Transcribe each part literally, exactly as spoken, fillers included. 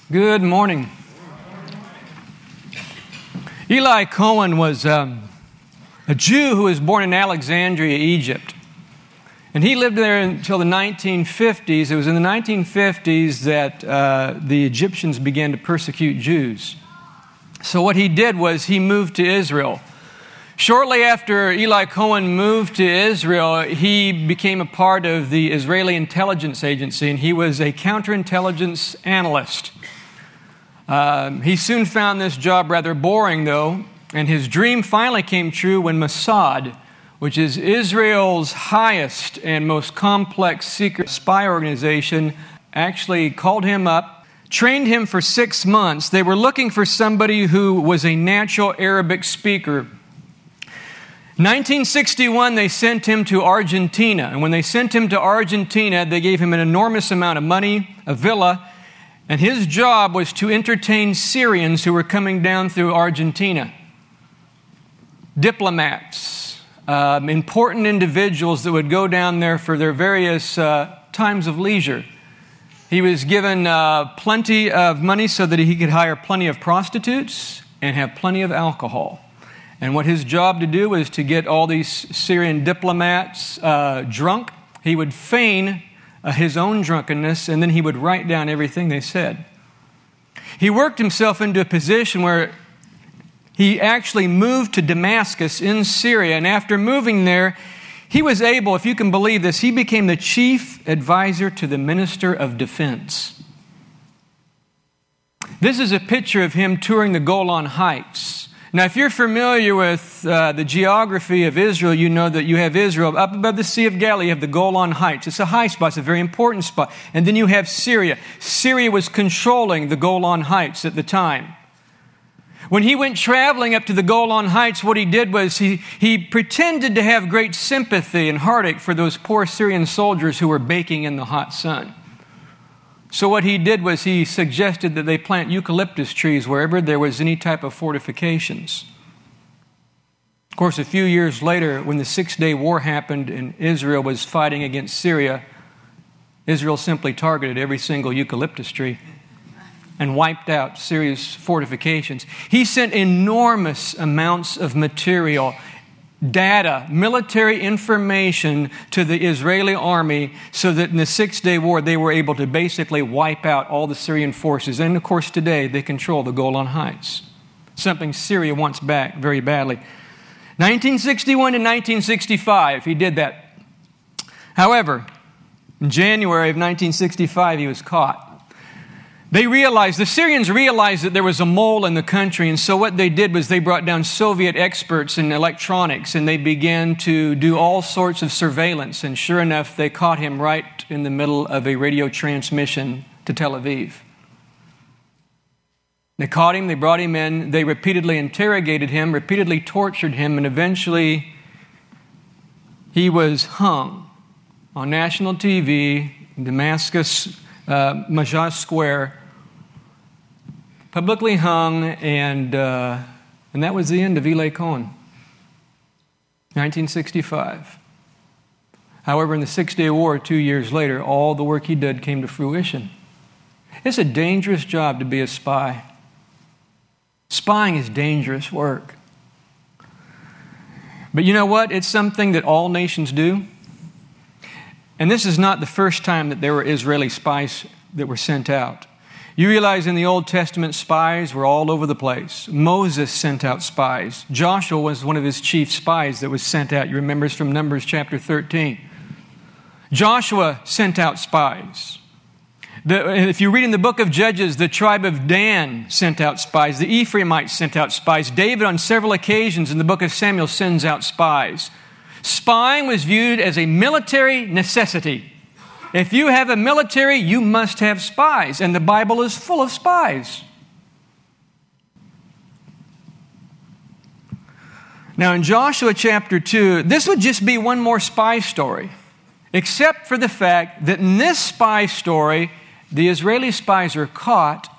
Good morning. Eli Cohen was um, a Jew who was born in Alexandria, Egypt. And he lived there until the nineteen fifties. It was in the nineteen fifties that uh, the Egyptians began to persecute Jews. So what he did was he moved to Israel. Shortly after Eli Cohen moved to Israel, he became a part of the Israeli intelligence agency, and he was a counterintelligence analyst. Um, he soon found this job rather boring, though, and his dream finally came true when Mossad, which is Israel's highest and most complex secret spy organization, actually called him up, trained him for six months. They were looking for somebody who was a natural Arabic speaker. nineteen sixty-one, they sent him to Argentina. And when they sent him to Argentina, they gave him an enormous amount of money, a villa, and his job was to entertain Syrians who were coming down through Argentina. Diplomats, um, important individuals that would go down there for their various uh, times of leisure. He was given uh, plenty of money so that he could hire plenty of prostitutes and have plenty of alcohol. And what his job to do was to get all these Syrian diplomats uh, drunk. He would feign uh, his own drunkenness, and then he would write down everything they said. He worked himself into a position where he actually moved to Damascus in Syria, and after moving there, he was able, if you can believe this, he became the chief advisor to the Minister of Defense. This is a picture of him touring the Golan Heights. Now, if you're familiar with uh, the geography of Israel, you know that you have Israel up above the Sea of Galilee. You have the Golan Heights. It's a high spot. It's a very important spot. And then you have Syria. Syria was controlling the Golan Heights at the time. When he went traveling up to the Golan Heights, what he did was he, he pretended to have great sympathy and heartache for those poor Syrian soldiers who were baking in the hot sun. So what he did was he suggested that they plant eucalyptus trees wherever there was any type of fortifications. Of course, a few years later, when the Six-Day War happened and Israel was fighting against Syria, Israel simply targeted every single eucalyptus tree and wiped out Syria's fortifications. He sent enormous amounts of material, data, military information to the Israeli army so that in the Six-Day War they were able to basically wipe out all the Syrian forces. And of course today they control the Golan Heights, something Syria wants back very badly. nineteen sixty-one to nineteen sixty-five, he did that. However, in January of nineteen sixty-five, he was caught. They realized, the Syrians realized that there was a mole in the country, and so what they did was they brought down Soviet experts in electronics, and they began to do all sorts of surveillance, and sure enough, they caught him right in the middle of a radio transmission to Tel Aviv. They caught him, they brought him in, they repeatedly interrogated him, repeatedly tortured him, and eventually he was hung on national T V in Damascus, uh, Majah Square, publicly hung, and uh, and that was the end of Eli Cohen, nineteen sixty-five. However, in the Six-Day War, two years later, all the work he did came to fruition. It's a dangerous job to be a spy. Spying is dangerous work. But you know what? It's something that all nations do. And this is not the first time that there were Israeli spies that were sent out. You realize in the Old Testament, spies were all over the place. Moses sent out spies. Joshua was one of his chief spies that was sent out. You remember it's from Numbers chapter thirteen. Joshua sent out spies. The, if you read in the book of Judges, the tribe of Dan sent out spies. The Ephraimites sent out spies. David, on several occasions in the book of Samuel, sends out spies. Spying was viewed as a military necessity. If you have a military, you must have spies, and the Bible is full of spies. Now in Joshua chapter two, this would just be one more spy story, except for the fact that in this spy story, the Israeli spies are caught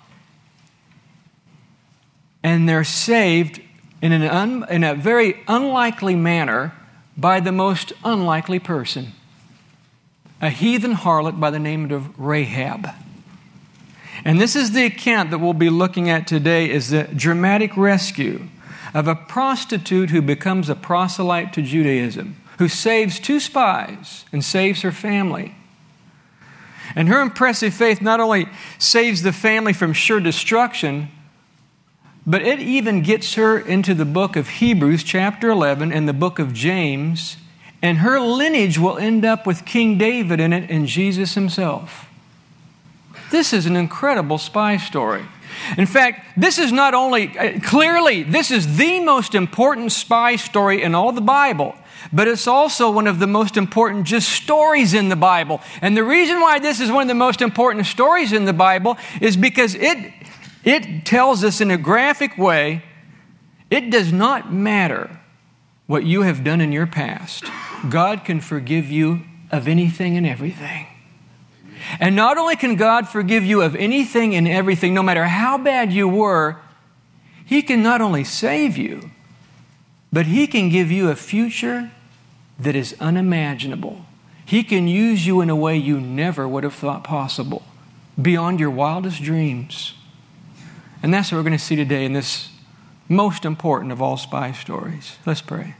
and they're saved in, an un, in a very unlikely manner by the most unlikely person, a heathen harlot by the name of Rahab. And this is the account that we'll be looking at today, is the dramatic rescue of a prostitute who becomes a proselyte to Judaism, who saves two spies and saves her family. And her impressive faith not only saves the family from sure destruction, but it even gets her into the book of Hebrews, chapter eleven, and the book of James, and her lineage will end up with King David in it and Jesus himself. This is an incredible spy story. In fact, this is not only, uh, clearly, this is the most important spy story in all the Bible, but it's also one of the most important just stories in the Bible. And the reason why this is one of the most important stories in the Bible is because it, it tells us in a graphic way, it does not matter what you have done in your past. God can forgive you of anything and everything. And not only can God forgive you of anything and everything, no matter how bad you were, He can not only save you, but He can give you a future that is unimaginable. He can use you in a way you never would have thought possible, beyond your wildest dreams. And that's what we're going to see today in this most important of all spy stories. Let's pray.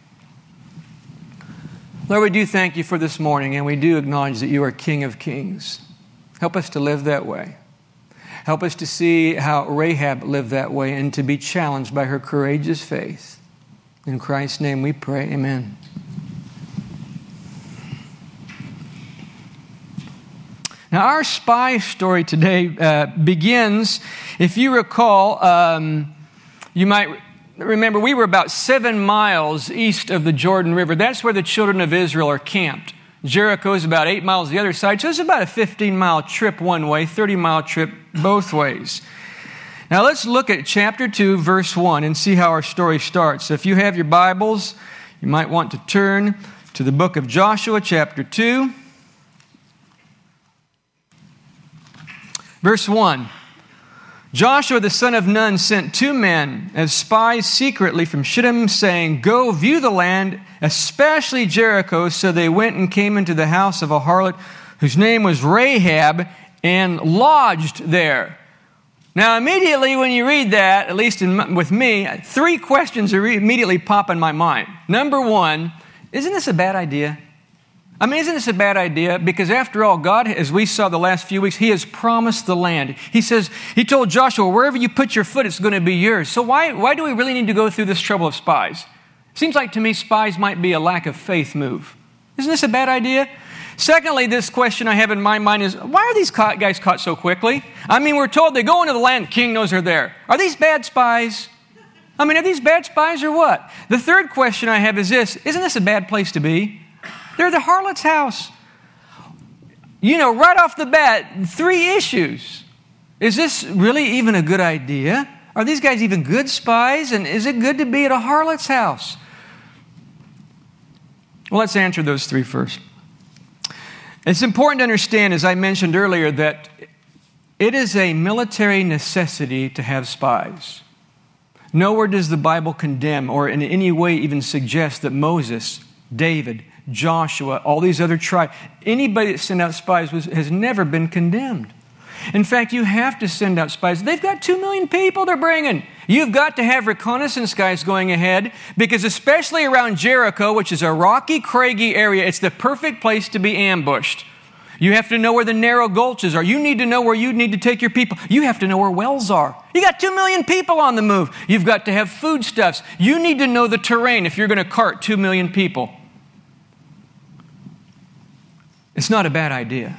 Lord, we do thank You for this morning, and we do acknowledge that You are King of Kings. Help us to live that way. Help us to see how Rahab lived that way and to be challenged by her courageous faith. In Christ's name we pray, amen. Now, our spy story today uh, begins, if you recall, um, you might remember we were about seven miles east of the Jordan River. That's where the children of Israel are camped. Jericho is about eight miles the other side, so it's about a fifteen-mile trip one way, thirty-mile trip both ways. Now let's look at chapter two, verse one, and see how our story starts. So if you have your Bibles, you might want to turn to the book of Joshua, chapter two. Verse one. Joshua the son of Nun sent two men as spies secretly from Shittim, saying, "Go view the land, especially Jericho." So they went and came into the house of a harlot whose name was Rahab, and lodged there. Now immediately when you read that, at least in, with me, three questions immediately pop in my mind. Number one, isn't this a bad idea? I mean, isn't this a bad idea? Because after all, God, as we saw the last few weeks, He has promised the land. He says, He told Joshua, wherever you put your foot, it's going to be yours. So why, why do we really need to go through this trouble of spies? Seems like to me spies might be a lack of faith move. Isn't this a bad idea? Secondly, this question I have in my mind is, why are these guys caught so quickly? I mean, we're told they go into the land, the king knows they're there. Are these bad spies? I mean, are these bad spies or what? The third question I have is this, isn't this a bad place to be? They're at the harlot's house. You know, right off the bat, three issues. Is this really even a good idea? Are these guys even good spies? And is it good to be at a harlot's house? Well, let's answer those three first. It's important to understand, as I mentioned earlier, that it is a military necessity to have spies. Nowhere does the Bible condemn or in any way even suggest that Moses, David, Joshua, all these other tribes, anybody that sent out spies was, has never been condemned. In fact, you have to send out spies. They've got two million people they're bringing. You've got to have reconnaissance guys going ahead because especially around Jericho, which is a rocky, craggy area, it's the perfect place to be ambushed. You have to know where the narrow gulches are. You need to know where you need to take your people. You have to know where wells are. You got two million people on the move. You've got to have foodstuffs. You need to know the terrain if you're going to cart two million people. It's not a bad idea.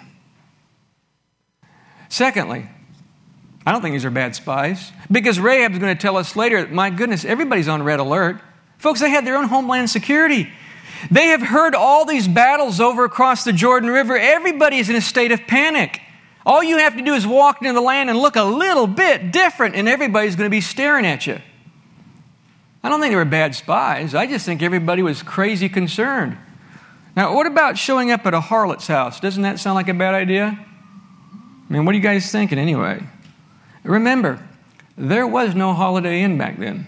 Secondly, I don't think these are bad spies because Rahab is going to tell us later, my goodness, everybody's on red alert. Folks, they had their own homeland security. They have heard all these battles over across the Jordan River. Everybody is in a state of panic. All you have to do is walk into the land and look a little bit different and everybody's going to be staring at you. I don't think they were bad spies. I just think everybody was crazy concerned. Now, what about showing up at a harlot's house? Doesn't that sound like a bad idea? I mean, what are you guys thinking anyway? Remember, there was no Holiday Inn back then.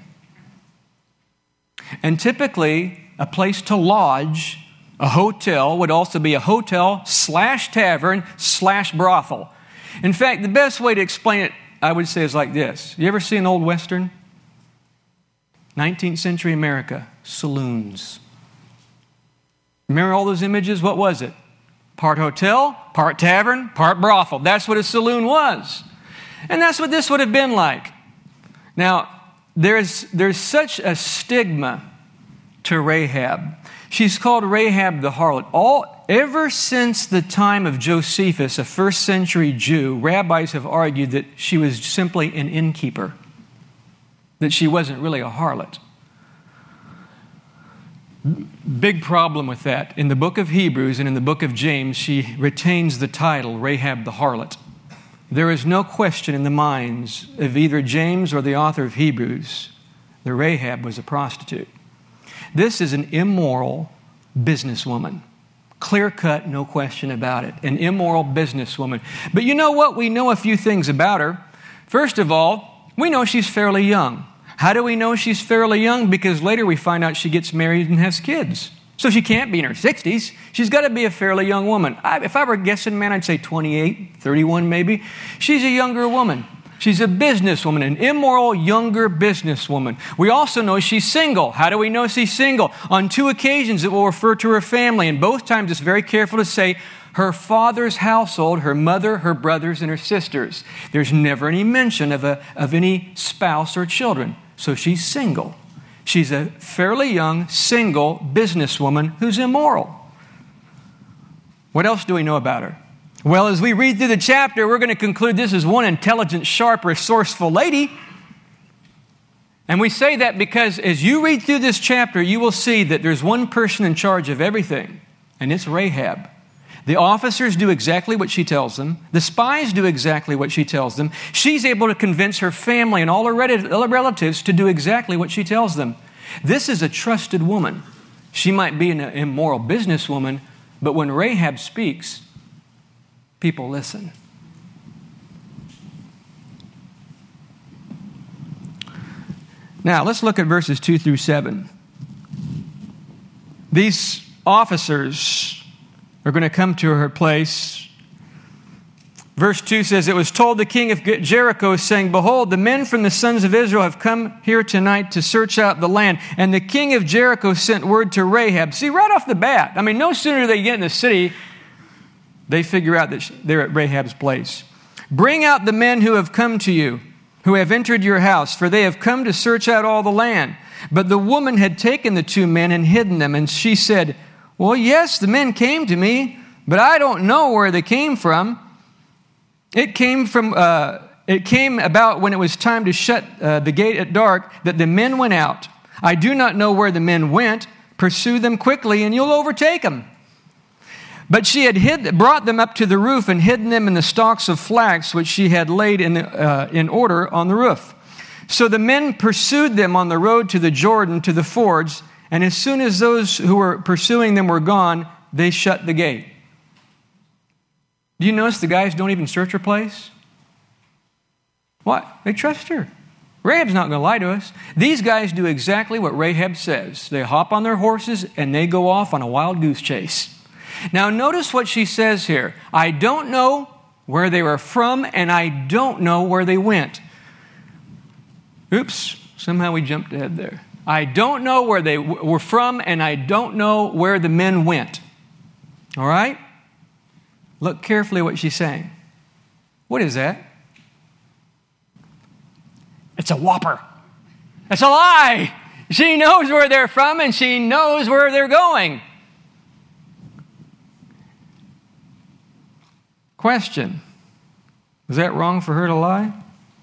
And typically, a place to lodge, a hotel, would also be a hotel slash tavern slash brothel. In fact, the best way to explain it, I would say, is like this. You ever see an old Western? nineteenth century America, saloons. Remember all those images? What was it? Part hotel, part tavern, part brothel. That's what a saloon was. And that's what this would have been like. Now, there's, there's such a stigma to Rahab. She's called Rahab the harlot. All, ever since the time of Josephus, a first century Jew, rabbis have argued that she was simply an innkeeper, that she wasn't really a harlot. Big problem with that. In the book of Hebrews and in the book of James, she retains the title Rahab the harlot. There is no question in the minds of either James or the author of Hebrews that Rahab was a prostitute. This is an immoral businesswoman. Clear cut, no question about it. An immoral businesswoman. But you know what? We know a few things about her. First of all, we know she's fairly young. How do we know she's fairly young? Because later we find out she gets married and has kids. So she can't be in her sixties. She's got to be a fairly young woman. I, if I were guessing, man, I'd say twenty-eight, thirty-one maybe. She's a younger woman. She's a businesswoman, an immoral, younger businesswoman. We also know she's single. How do we know she's single? On two occasions it will refer to her family, and both times it's very careful to say her father's household, her mother, her brothers, and her sisters. There's never any mention of, a, of any spouse or children. So she's single. She's a fairly young, single businesswoman who's immoral. What else do we know about her? Well, as we read through the chapter, we're going to conclude this is one intelligent, sharp, resourceful lady. And we say that because as you read through this chapter, you will see that there's one person in charge of everything, and it's Rahab. The officers do exactly what she tells them. The spies do exactly what she tells them. She's able to convince her family and all her relatives to do exactly what she tells them. This is a trusted woman. She might be an immoral businesswoman, but when Rahab speaks, people listen. Now, let's look at verses two through seven. These officers are going to come to her place. Verse two says, "It was told the king of Jericho, saying, Behold, the men from the sons of Israel have come here tonight to search out the land. And the king of Jericho sent word to Rahab." See, right off the bat, I mean, no sooner do they get in the city, they figure out that they're at Rahab's place. "Bring out the men who have come to you, who have entered your house, for they have come to search out all the land." But the woman had taken the two men and hidden them, and she said, "Well, yes, the men came to me, but I don't know where they came from. It came from. Uh, it came about when it was time to shut uh, the gate at dark that the men went out. I do not know where the men went. Pursue them quickly, and you'll overtake them." But she had hid, brought them up to the roof and hidden them in the stalks of flax which she had laid in, the, uh, in order on the roof. So the men pursued them on the road to the Jordan, to the fords, and as soon as those who were pursuing them were gone, they shut the gate. Do you notice the guys don't even search her place? What? They trust her. Rahab's not going to lie to us. These guys do exactly what Rahab says. They hop on their horses and they go off on a wild goose chase. Now notice what she says here. I don't know where they were from and I don't know where they went. Oops, somehow we jumped ahead there. I don't know where they w- were from and I don't know where the men went. All right? Look carefully at what she's saying. What is that? It's a whopper. It's a lie. She knows where they're from and she knows where they're going. Question. Was that wrong for her to lie?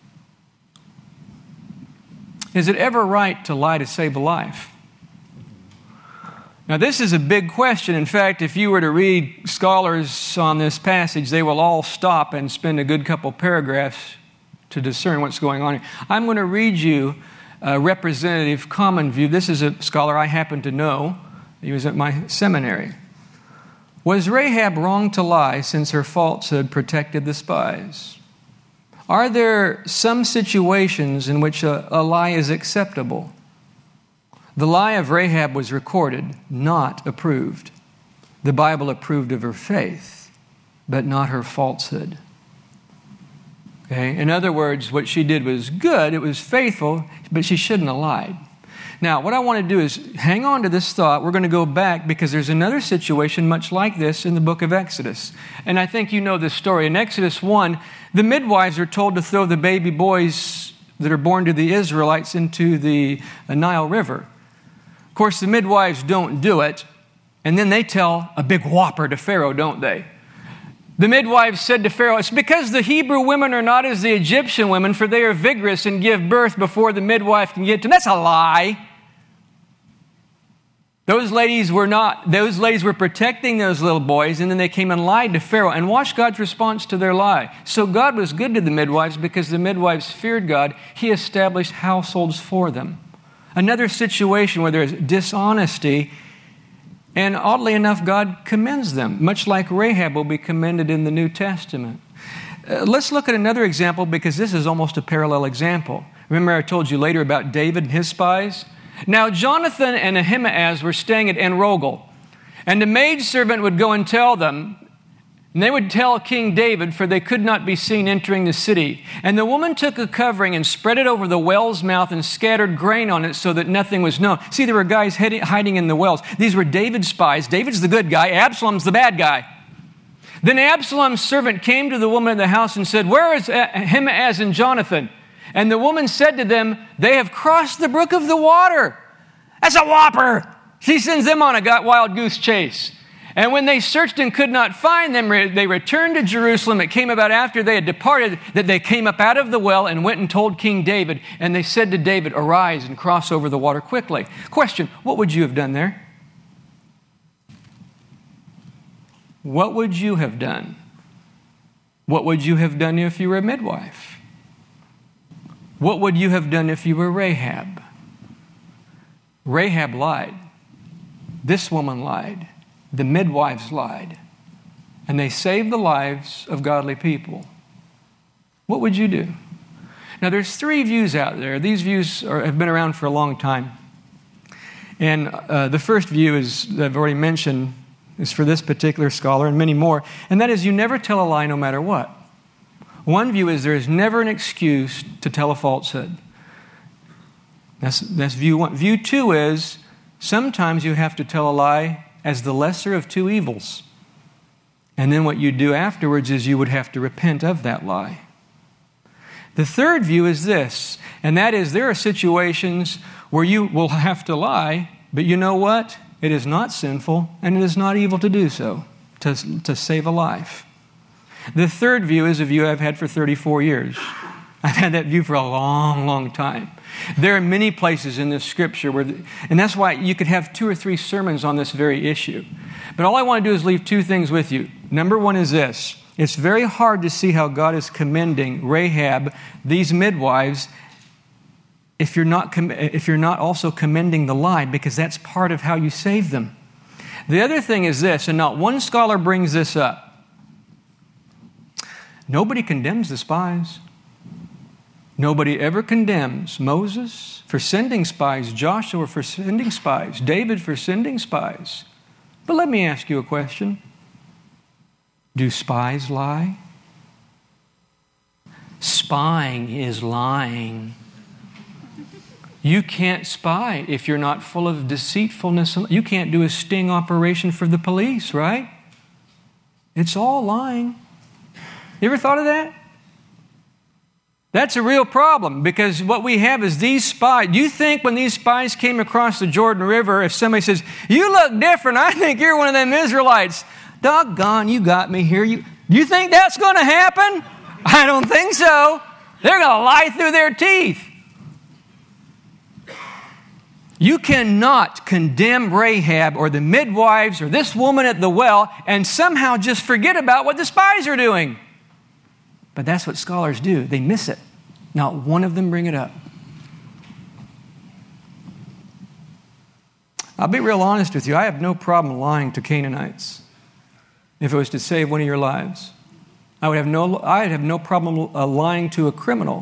Is it ever right to lie to save a life? Now, this is a big question. In fact, if you were to read scholars on this passage, they will all stop and spend a good couple paragraphs to discern what's going on here. I'm going to read you a representative common view. This is a scholar I happen to know. He was at my seminary. Was Rahab wrong to lie since her falsehood protected the spies? Are there some situations in which a, a lie is acceptable? The lie of Rahab was recorded, not approved. The Bible approved of her faith, but not her falsehood. Okay? In other words, what she did was good, it was faithful, but she shouldn't have lied. Now, what I want to do is hang on to this thought. We're going to go back because there's another situation much like this in the book of Exodus. And I think you know this story. In Exodus one, the midwives are told to throw the baby boys that are born to the Israelites into the Nile River. Of course, the midwives don't do it. And then they tell a big whopper to Pharaoh, don't they? The midwives said to Pharaoh, it's because the Hebrew women are not as the Egyptian women, for they are vigorous and give birth before the midwife can get to them. That's a lie. Those ladies were not, those ladies were protecting those little boys, and then they came and lied to Pharaoh. And watch God's response to their lie. So God was good to the midwives because the midwives feared God. He established households for them. Another situation where there's dishonesty, and oddly enough, God commends them, much like Rahab will be commended in the New Testament. Uh, let's look at another example because this is almost a parallel example. Remember I told you later about David and his spies? Now, Jonathan and Ahimaaz were staying at En-Rogel, and the maidservant would go and tell them, and they would tell King David, for they could not be seen entering the city. And the woman took a covering and spread it over the well's mouth and scattered grain on it so that nothing was known. See, there were guys hiding in the wells. These were David's spies. David's the good guy. Absalom's the bad guy. Then Absalom's servant came to the woman in the house and said, where is Ahimaaz and Jonathan? And the woman said to them, they have crossed the brook of the water. That's a whopper. She sends them on a wild goose chase. And when they searched and could not find them, they returned to Jerusalem. It came about after they had departed that they came up out of the well and went and told King David. And they said to David, arise and cross over the water quickly. Question, what would you have done there? What would you have done? What would you have done if you were a midwife? What would you have done if you were Rahab? Rahab lied. This woman lied. The midwives lied. And they saved the lives of godly people. What would you do? Now, there's three views out there. These views are, have been around for a long time. And uh, the first view is, I've already mentioned, is for this particular scholar and many more. And that is you never tell a lie no matter what. One view is there is never an excuse to tell a falsehood. That's, that's view one. View two is sometimes you have to tell a lie as the lesser of two evils. And then what you do afterwards is you would have to repent of that lie. The third view is this, and that is there are situations where you will have to lie, but you know what? It is not sinful and it is not evil to do so, to, to save a life. The third view is a view I've had for thirty-four years. I've had that view for a long, long time. There are many places in this scripture where, the, and that's why you could have two or three sermons on this very issue. But all I want to do is leave two things with you. Number one is this. It's very hard to see how God is commending Rahab, these midwives, if you're not, if you're not also commending the lie, because that's part of how you save them. The other thing is this, and not one scholar brings this up. Nobody condemns the spies. Nobody ever condemns Moses for sending spies, Joshua for sending spies, David for sending spies. But let me ask you a question. Do spies lie? Spying is lying. You can't spy if you're not full of deceitfulness. You can't do a sting operation for the police, right? It's all lying. You ever thought of that? That's a real problem because what we have is these spies. Do you think when these spies came across the Jordan River, if somebody says, you look different, I think you're one of them Israelites. Doggone, you got me here. You, you think that's going to happen? I don't think so. They're going to lie through their teeth. You cannot condemn Rahab or the midwives or this woman at the well and somehow just forget about what the spies are doing. But that's what scholars do. They miss it. Not one of them bring it up. I'll be real honest with you. I have no problem lying to Canaanites if it was to save one of your lives. I would have no, I would have no problem uh, lying to a criminal.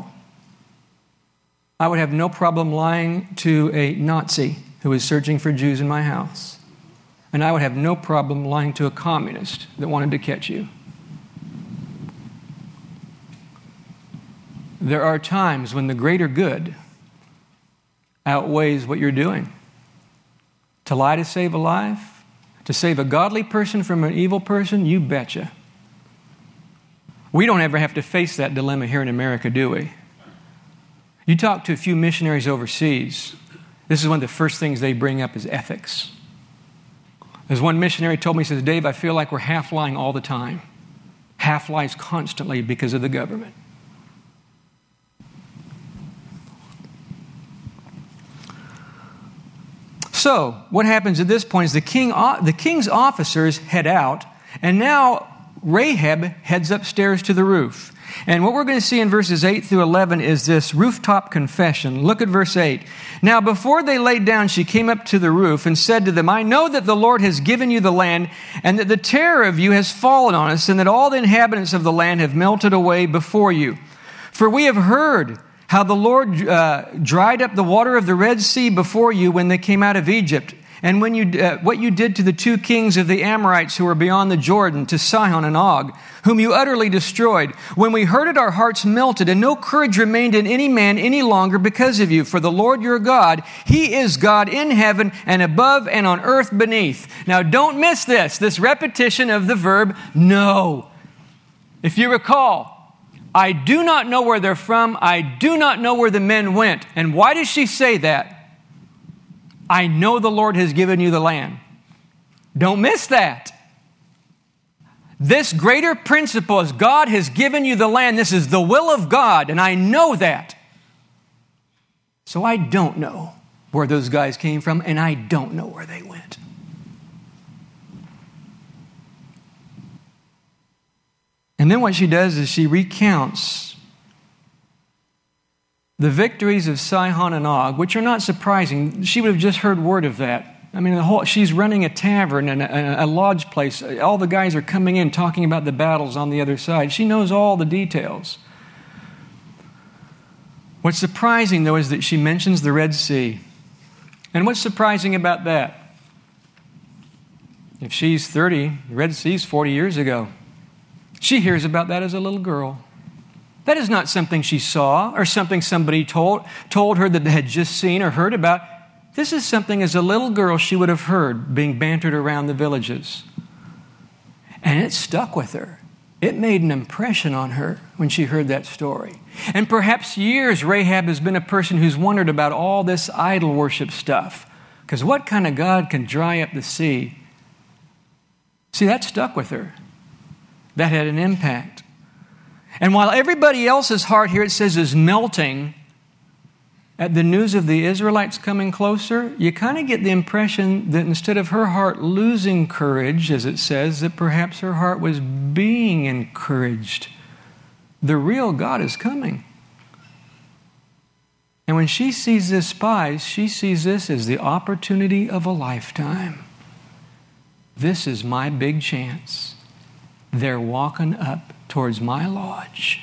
I would have no problem lying to a Nazi who was searching for Jews in my house. And I would have no problem lying to a communist that wanted to catch you. There are times when the greater good outweighs what you're doing. To lie to save a life, to save a godly person from an evil person, you betcha. We don't ever have to face that dilemma here in America, do we? You talk to a few missionaries overseas, this is one of the first things they bring up is ethics. As one missionary told me, he says, Dave, I feel like we're half lying all the time. Half lies constantly because of the government. So, what happens at this point is the king, the king's officers head out, and now Rahab heads upstairs to the roof. And what we're going to see in verses eight through eleven is this rooftop confession. Look at verse eight. Now, before they laid down, she came up to the roof and said to them, I know that the Lord has given you the land, and that the terror of you has fallen on us, and that all the inhabitants of the land have melted away before you. For we have heard how the Lord uh, dried up the water of the Red Sea before you when they came out of Egypt, and when you uh, what you did to the two kings of the Amorites who were beyond the Jordan, to Sihon and Og, whom you utterly destroyed. When we heard it, our hearts melted, and no courage remained in any man any longer because of you. For the Lord your God, He is God in heaven and above and on earth beneath. Now don't miss this, this repetition of the verb know. If you recall, I do not know where they're from. I do not know where the men went. And why does she say that? I know the Lord has given you the land. Don't miss that. This greater principle is God has given you the land. This is the will of God, and I know that. So I don't know where those guys came from, and I don't know where they went. And then what she does is she recounts the victories of Sihon and Og, which are not surprising. She would have just heard word of that. I mean, the whole, she's running a tavern and a, a lodge place. All the guys are coming in talking about the battles on the other side. She knows all the details. What's surprising, though, is that she mentions the Red Sea. And what's surprising about that? If she's thirty, the Red Sea's forty years ago. She hears about that as a little girl. That is not something she saw or something somebody told, told her that they had just seen or heard about. This is something as a little girl she would have heard being bantered around the villages. And it stuck with her. It made an impression on her when she heard that story. And perhaps years Rahab has been a person who's wondered about all this idol worship stuff. Because what kind of God can dry up the sea? See, that stuck with her. That had an impact. And while everybody else's heart here, it says, is melting at the news of the Israelites coming closer, you kind of get the impression that instead of her heart losing courage, as it says, that perhaps her heart was being encouraged. The real God is coming. And when she sees this spies, she sees this as the opportunity of a lifetime. This is my big chance. They're walking up towards my lodge.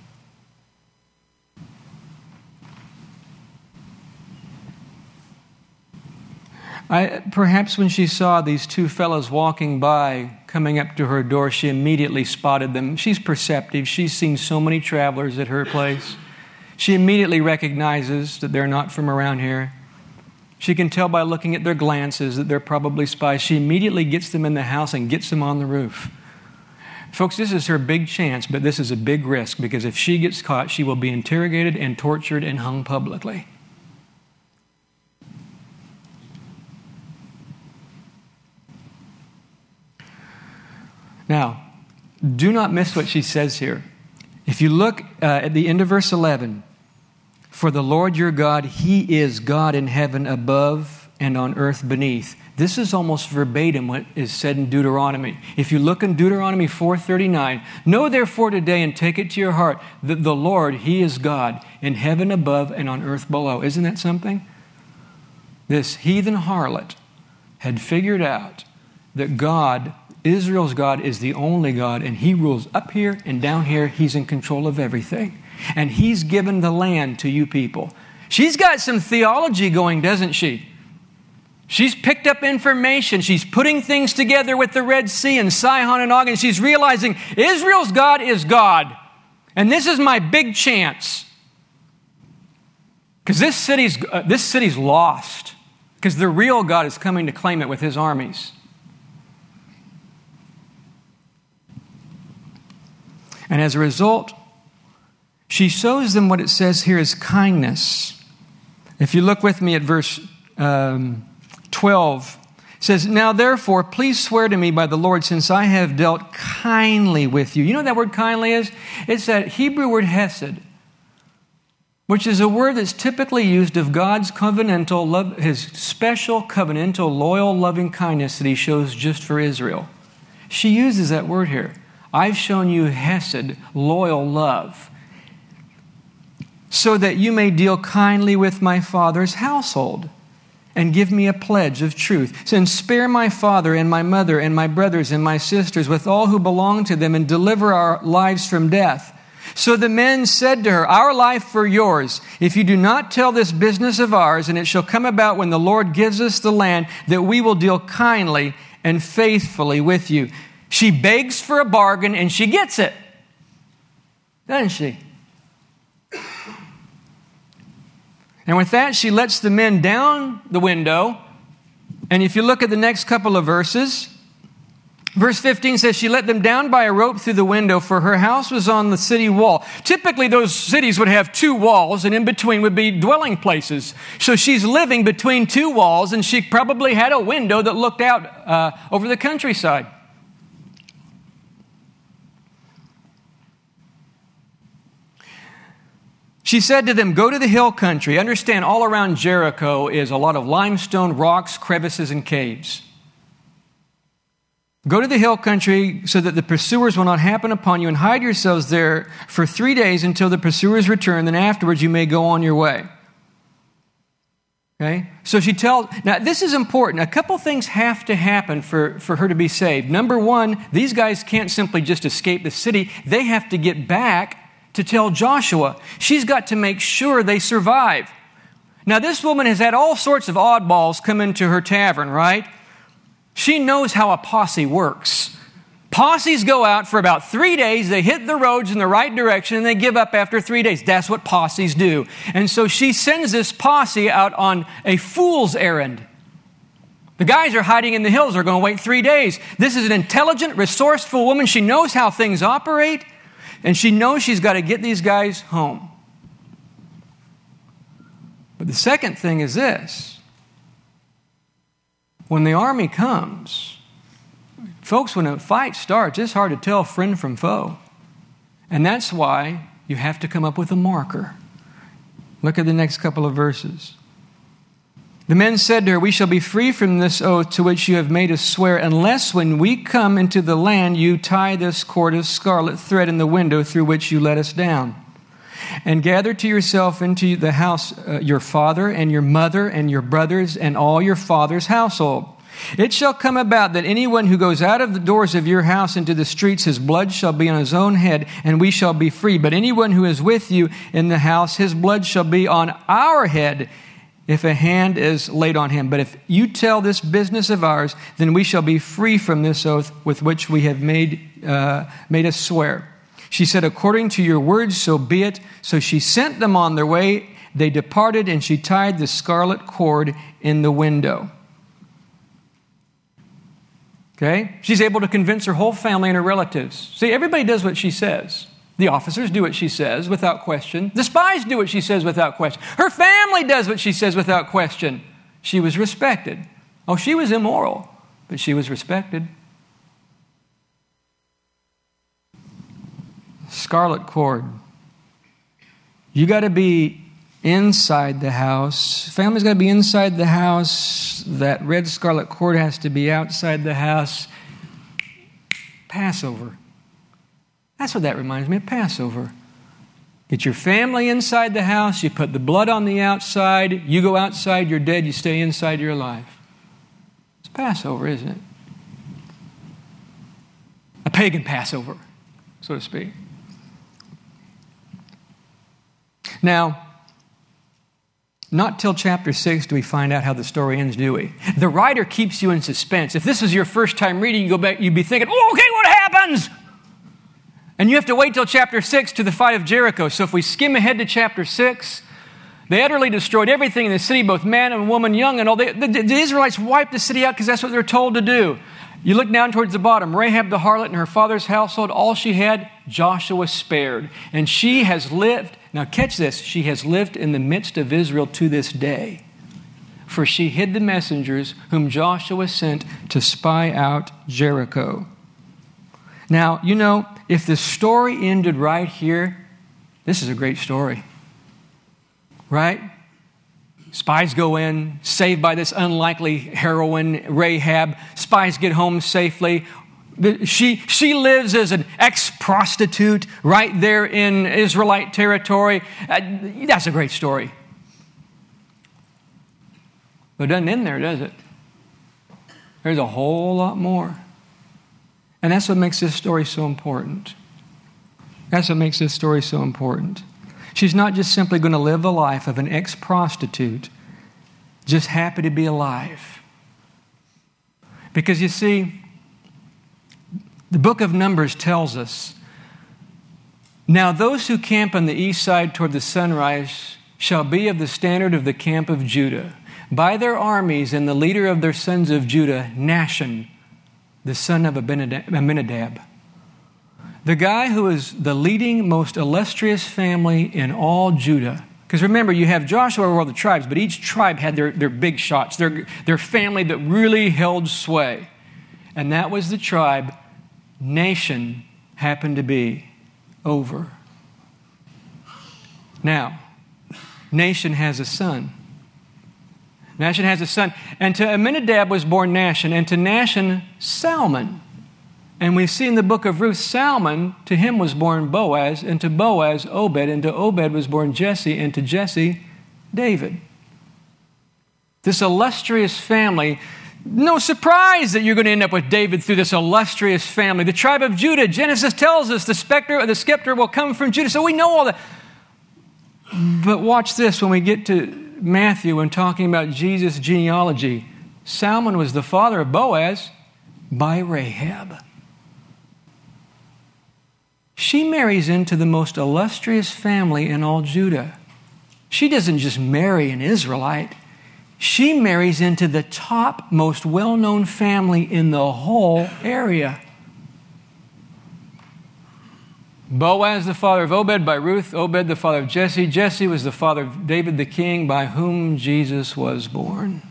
I, perhaps when she saw these two fellows walking by, coming up to her door, she immediately spotted them. She's perceptive. She's seen so many travelers at her place. She immediately recognizes that they're not from around here. She can tell by looking at their glances that they're probably spies. She immediately gets them in the house and gets them on the roof. Folks, this is her big chance, but this is a big risk because if she gets caught, she will be interrogated and tortured and hung publicly. Now, do not miss what she says here. If you look uh, at the end of verse eleven, for the Lord your God, He is God in heaven above and on earth beneath. This is almost verbatim what is said in Deuteronomy. If you look in Deuteronomy four thirty-nine, know therefore today and take it to your heart that the Lord, He is God in heaven above and on earth below. Isn't that something? This heathen harlot had figured out that God, Israel's God, is the only God, and He rules up here and down here. He's in control of everything. And He's given the land to you people. She's got some theology going, doesn't she? She's picked up information. She's putting things together with the Red Sea and Sihon and Og, and she's realizing Israel's God is God. And this is my big chance. Because this city's, uh, this city's lost. Because the real God is coming to claim it with his armies. And as a result, she shows them what it says here is kindness. If you look with me at verse um, twelve, it says, "Now therefore, please swear to me by the Lord, since I have dealt kindly with you." You know what that word kindly is? It's that Hebrew word hesed, which is a word that's typically used of God's covenantal love, his special covenantal, loyal, loving kindness that he shows just for Israel. She uses that word here. I've shown you hesed, loyal love, so that you may deal kindly with my father's household and give me a pledge of truth. And spare my father and my mother and my brothers and my sisters with all who belong to them and deliver our lives from death. So the men said to her, "Our life for yours, if you do not tell this business of ours, and it shall come about when the Lord gives us the land, that we will deal kindly and faithfully with you." She begs for a bargain and she gets it. Doesn't she? And with that, she lets the men down the window. And if you look at the next couple of verses, verse fifteen says, "She let them down by a rope through the window, for her house was on the city wall." Typically, those cities would have two walls, and in between would be dwelling places. So she's living between two walls, and she probably had a window that looked out uh, over the countryside. She said to them, "Go to the hill country." Understand, all around Jericho is a lot of limestone, rocks, crevices, and caves. "Go to the hill country so that the pursuers will not happen upon you, and hide yourselves there for three days until the pursuers return. Then afterwards you may go on your way." Okay? So she tells, now this is important. A couple things have to happen for, for her to be saved. Number one, these guys can't simply just escape the city. They have to get back to tell Joshua. She's got to make sure they survive. Now, this woman has had all sorts of oddballs come into her tavern, right? She knows how a posse works. Posses go out for about three days. They hit the roads in the right direction and they give up after three days. That's what posses do. And so she sends this posse out on a fool's errand. The guys are hiding in the hills. They're going to wait three days. This is an intelligent, resourceful woman. She knows how things operate. And she knows she's got to get these guys home. But the second thing is this. When the army comes, folks, when a fight starts, it's hard to tell friend from foe. And that's why you have to come up with a marker. Look at the next couple of verses. The men said to her, "We shall be free from this oath to which you have made us swear, unless when we come into the land you tie this cord of scarlet thread in the window through which you let us down. And gather to yourself into the house uh, your father and your mother and your brothers and all your father's household. It shall come about that anyone who goes out of the doors of your house into the streets, his blood shall be on his own head, and we shall be free. But anyone who is with you in the house, his blood shall be on our head, if a hand is laid on him. But if you tell this business of ours, then we shall be free from this oath with which we have made uh, made us swear." She said, "According to your words, so be it." So she sent them on their way. They departed, and she tied the scarlet cord in the window. Okay? She's able to convince her whole family and her relatives. See, everybody does what she says. The officers do what she says without question. The spies do what she says without question. Her family does what she says without question. She was respected. Oh, she was immoral, but she was respected. Scarlet cord. You got to be inside the house. Family's got to be inside the house. That red scarlet cord has to be outside the house. Passover. That's what that reminds me of, Passover. Get your family inside the house. You put the blood on the outside. You go outside, you're dead. You stay inside, you're alive. It's Passover, isn't it? A pagan Passover, so to speak. Now, not till chapter six do we find out how the story ends, do we? The writer keeps you in suspense. If this is your first time reading, you go back, you'd be thinking, oh, okay, what happens? And you have to wait till chapter six to the fight of Jericho. So if we skim ahead to chapter six, they utterly destroyed everything in the city, both man and woman, young and old. They, the, the Israelites wiped the city out because that's what they're told to do. You look down towards the bottom. Rahab the harlot and her father's household, all she had, Joshua spared. And she has lived, now catch this, she has lived in the midst of Israel to this day. For she hid the messengers whom Joshua sent to spy out Jericho. Now, you know, if the story ended right here, this is a great story. Right? Spies go in, saved by this unlikely heroine, Rahab. Spies get home safely. She, she lives as an ex-prostitute right there in Israelite territory. Uh, that's a great story. But it doesn't end there, does it? There's a whole lot more. And that's what makes this story so important. That's what makes this story so important. She's not just simply going to live the life of an ex-prostitute, just happy to be alive. Because you see, the book of Numbers tells us, now those who camp on the east side toward the sunrise shall be of the standard of the camp of Judah, by their armies and the leader of their sons of Judah, Nahshon, the son of Amminadab. The guy who is the leading, most illustrious family in all Judah. Because remember, you have Joshua over all the tribes, but each tribe had their, their big shots, their, their family that really held sway. And that was the tribe Nahshon happened to be over. Now, Nahshon has a son. Nahshon has a son. And to Amminadab was born Nahshon, and to Nahshon, Salmon. And we see in the book of Ruth, Salmon, to him was born Boaz, and to Boaz, Obed, and to Obed was born Jesse, and to Jesse, David. This illustrious family, no surprise that you're going to end up with David through this illustrious family. The tribe of Judah, Genesis tells us the specter, the scepter will come from Judah, so we know all that. But watch this when we get to Matthew and talking about Jesus' genealogy. Salmon was the father of Boaz by Rahab. She marries into the most illustrious family in all Judah. She doesn't just marry an Israelite. She marries into the top, most well-known family in the whole area. Boaz, the father of Obed by Ruth. Obed, the father of Jesse. Jesse was the father of David the king, by whom Jesus was born.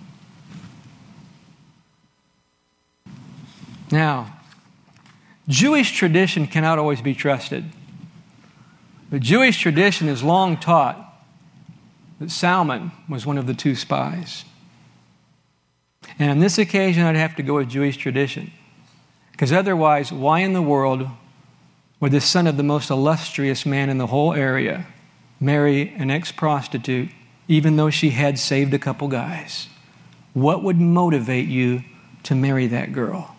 Now, Jewish tradition cannot always be trusted. But Jewish tradition has long taught that Salmon was one of the two spies. And on this occasion, I'd have to go with Jewish tradition. Because otherwise, why in the world would the son of the most illustrious man in the whole area marry an ex-prostitute, even though she had saved a couple guys? What would motivate you to marry that girl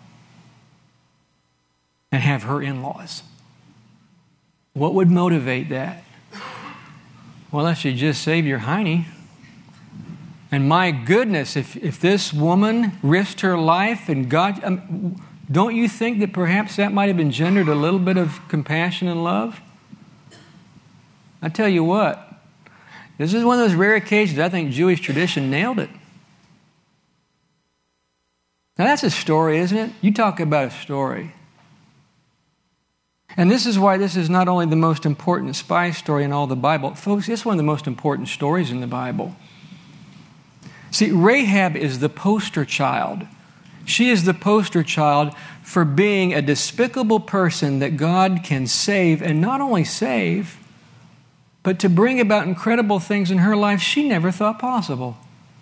and have her in-laws? What would motivate that? Well, if she just saved your hiney. And my goodness, if, if this woman risked her life and God, um, don't you think that perhaps that might have engendered a little bit of compassion and love? I tell you what, this is one of those rare occasions I think Jewish tradition nailed it. Now that's a story, isn't it? You talk about a story. And this is why this is not only the most important spy story in all the Bible. Folks, it's one of the most important stories in the Bible. See, Rahab is the poster child. She is the poster child for being a despicable person that God can save, and not only save, but to bring about incredible things in her life she never thought possible.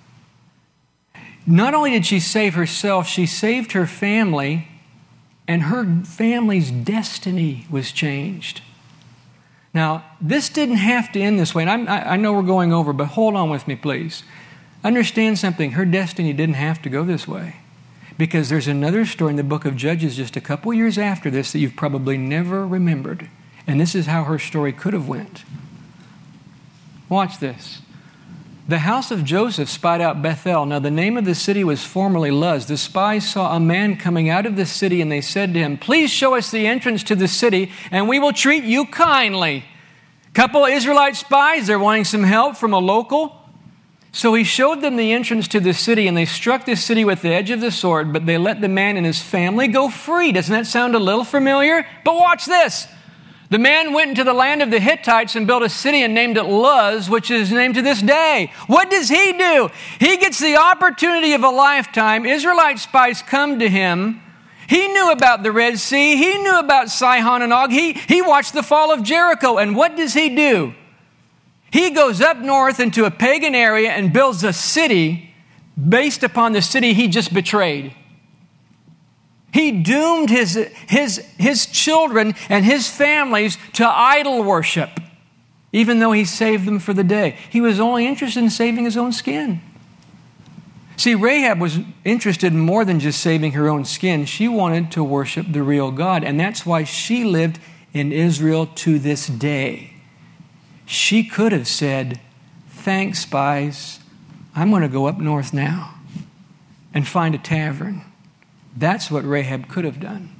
Not only did she save herself, she saved her family, and her family's destiny was changed. Now, this didn't have to end this way, and I'm, I, I know we're going over, but hold on with me, please. Understand something. Her destiny didn't have to go this way, because there's another story in the book of Judges just a couple years after this that you've probably never remembered, and this is how her story could have went. Watch this. The house of Joseph spied out Bethel. Now the name of the city was formerly Luz. The spies saw a man coming out of the city, and they said to him, "Please show us the entrance to the city, and we will treat you kindly." Couple of Israelite spies, they're wanting some help from a local. So he showed them the entrance to the city, and they struck the city with the edge of the sword, but they let the man and his family go free. Doesn't that sound a little familiar? But watch this. The man went into the land of the Hittites and built a city and named it Luz, which is named to this day. What does he do? He gets the opportunity of a lifetime. Israelite spies come to him. He knew about the Red Sea. He knew about Sihon and Og. He, he watched the fall of Jericho. And what does he do? He goes up north into a pagan area and builds a city based upon the city he just betrayed. He doomed his, his, his children and his families to idol worship, even though he saved them for the day. He was only interested in saving his own skin. See, Rahab was interested in more than just saving her own skin. She wanted to worship the real God, and that's why she lived in Israel to this day. She could have said, "Thanks, spies. I'm going to go up north now and find a tavern." That's what Rahab could have done.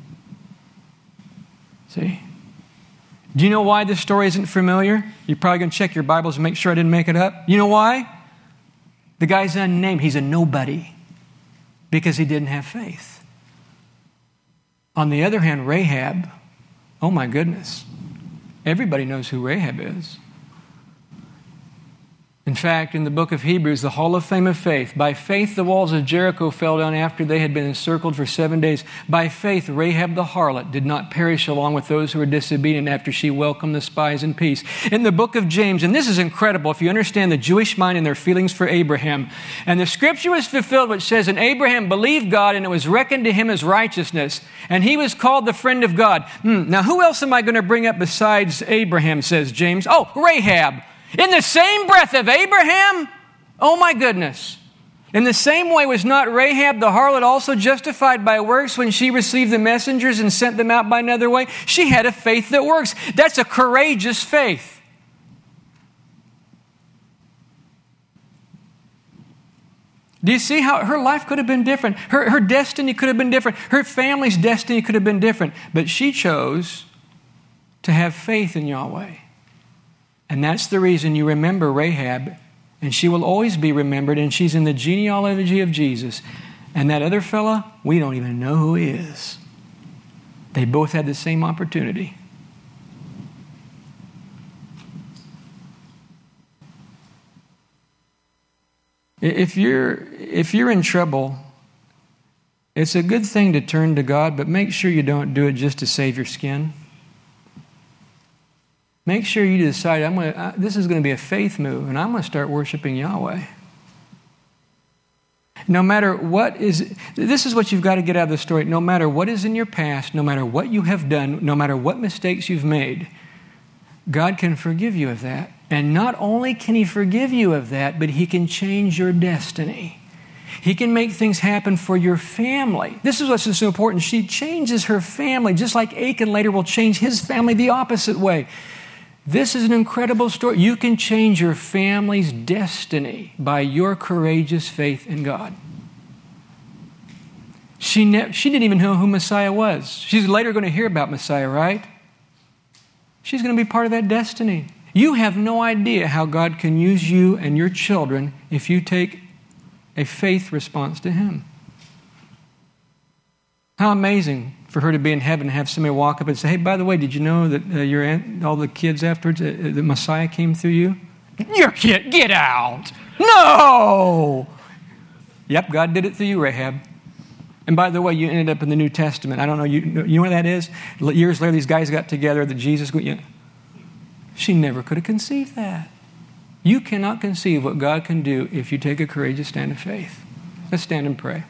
See? Do you know why this story isn't familiar? You're probably going to check your Bibles and make sure I didn't make it up. You know why? The guy's unnamed. He's a nobody because he didn't have faith. On the other hand, Rahab, oh my goodness, everybody knows who Rahab is. In fact, in the book of Hebrews, the Hall of Fame of Faith, by faith the walls of Jericho fell down after they had been encircled for seven days. By faith, Rahab the harlot did not perish along with those who were disobedient after she welcomed the spies in peace. In the book of James, and this is incredible if you understand the Jewish mind and their feelings for Abraham, and the scripture was fulfilled which says, "And Abraham believed God, and it was reckoned to him as righteousness, and he was called the friend of God." Hmm, now, who else am I going to bring up besides Abraham, says James? Oh, Rahab. In the same breath of Abraham? Oh my goodness. In the same way, was not Rahab the harlot also justified by works when she received the messengers and sent them out by another way? She had a faith that works. That's a courageous faith. Do you see how her life could have been different? Her, her destiny could have been different. Her family's destiny could have been different. But she chose to have faith in Yahweh. And that's the reason you remember Rahab, and she will always be remembered, and she's in the genealogy of Jesus. And that other fella, we don't even know who he is. They both had the same opportunity. If you're, if you're in trouble, it's a good thing to turn to God, but make sure you don't do it just to save your skin. Make sure you decide, I'm going to, uh, this is going to be a faith move, and I'm going to start worshiping Yahweh. No matter what is, this is what you've got to get out of the story. No matter what is in your past, no matter what you have done, no matter what mistakes you've made, God can forgive you of that. And not only can He forgive you of that, but He can change your destiny. He can make things happen for your family. This is what's so important. She changes her family, just like Achan later will change his family the opposite way. This is an incredible story. You can change your family's destiny by your courageous faith in God. She, ne- she didn't even know who Messiah was. She's later going to hear about Messiah, right? She's going to be part of that destiny. You have no idea how God can use you and your children if you take a faith response to Him. How amazing for her to be in heaven and have somebody walk up and say, "Hey, by the way, did you know that uh, your aunt, all the kids afterwards, uh, the Messiah came through you?" Your kid, get out. No. Yep, God did it through you, Rahab. And by the way, you ended up in the New Testament. I don't know, you, you know what that is? Years later, these guys got together, that Jesus, you know, she never could have conceived that. You cannot conceive what God can do if you take a courageous stand of faith. Let's stand and pray.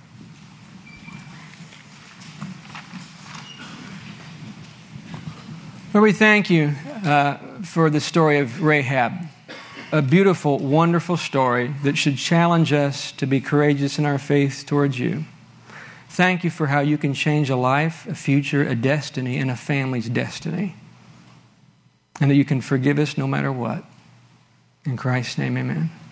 Lord, we thank you uh, for the story of Rahab, a beautiful, wonderful story that should challenge us to be courageous in our faith towards you. Thank you for how you can change a life, a future, a destiny, and a family's destiny. And that you can forgive us no matter what. In Christ's name, amen.